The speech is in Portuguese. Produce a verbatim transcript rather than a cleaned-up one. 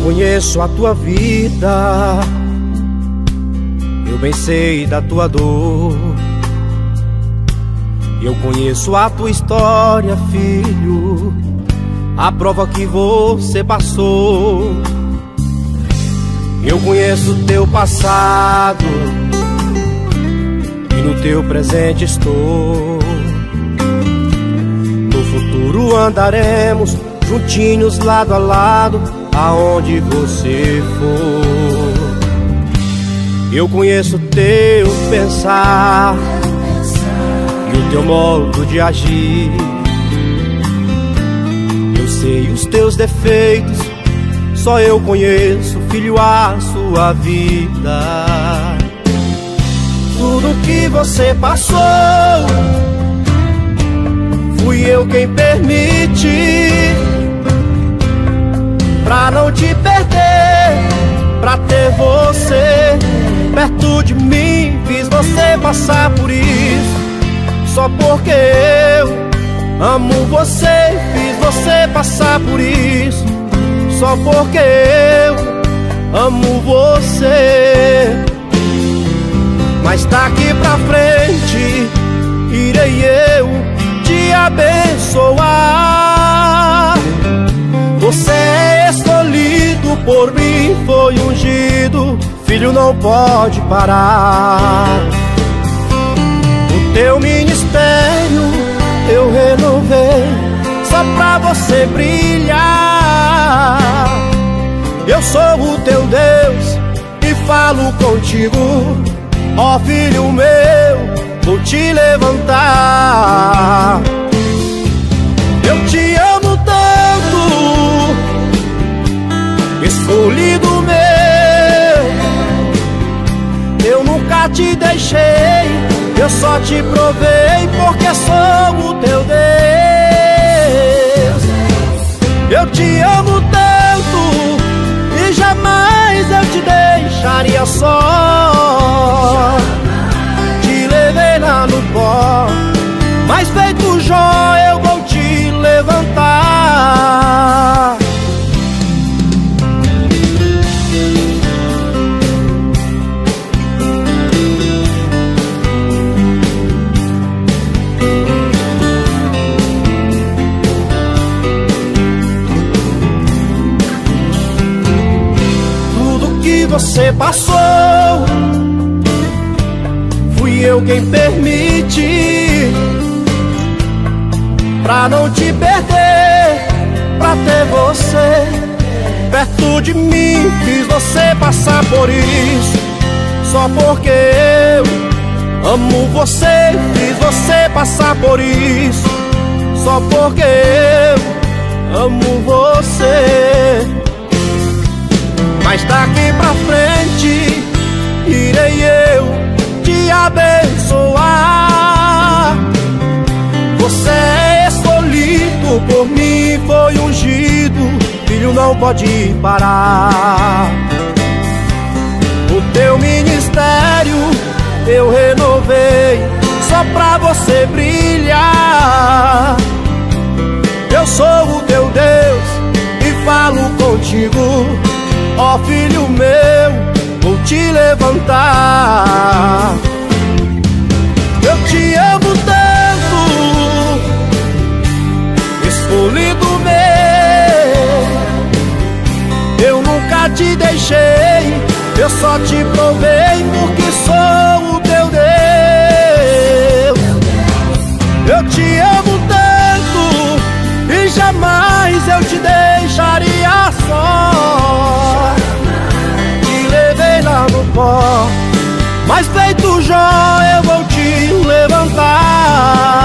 conheço a tua vida, eu bem sei da tua dor. Eu conheço a tua história, filho, a prova que você passou. Eu conheço o teu passado e no teu presente estou. No futuro andaremos juntinhos, lado a lado, aonde você for. Eu conheço o teu pensar e o teu modo de agir. Eu sei os teus defeitos, só eu conheço, filho, a sua vida. Tudo que você passou, fui eu quem permiti, pra não te perder, pra ter você perto de mim. Fiz você passar por isso, só porque eu amo você. Fiz você passar por isso, só porque eu amo você. Mas daqui pra frente irei eu te abençoar. Você é escolhido por mim, foi ungido, filho, não pode parar. O teu ministério eu renovei, só pra você brilhar. Eu sou o teu Deus e falo contigo, ó filho meu, vou te levantar. Eu te amo tanto, escolhido meu, eu nunca te deixei, eu só te provei porque sou o teu Deus. Eu te amo tanto e jamais eu te deixaria só. Te levei lá no pó, mas feito Jó eu vou te levantar. Você passou, fui eu quem permiti, pra não te perder, pra ter você perto de mim. Fiz você passar por isso, só porque eu amo você. Fiz você passar por isso, só porque eu amo você. Mas daqui pra frente irei eu te abençoar. Você é escolhido por mim, foi ungido, filho, não pode parar. O teu ministério eu renovei, só pra você brilhar. Eu sou o teu Deus e falo contigo, ó filho meu, vou te levantar. Eu te amo tanto, escolhido meu, eu nunca te deixei, eu só te provei porque sou o teu Deus. Eu te amo tanto e jamais eu te deixaria só. Te levei lá no pó, mas feito Jó eu vou te levantar.